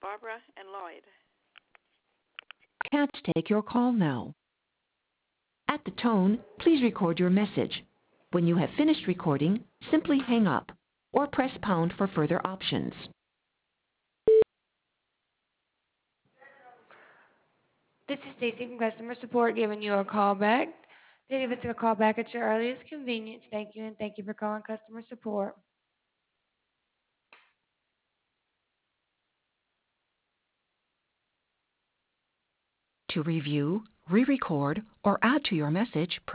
Barbara and Lloyd. Can't take your call now. At the tone, please record your message. When you have finished recording, simply hang up or press pound for further options. This is Stacy from customer support giving you a call back. Please give us a call back at your earliest convenience. Thank you, and thank you for calling customer support. To review, re-record, or add to your message, press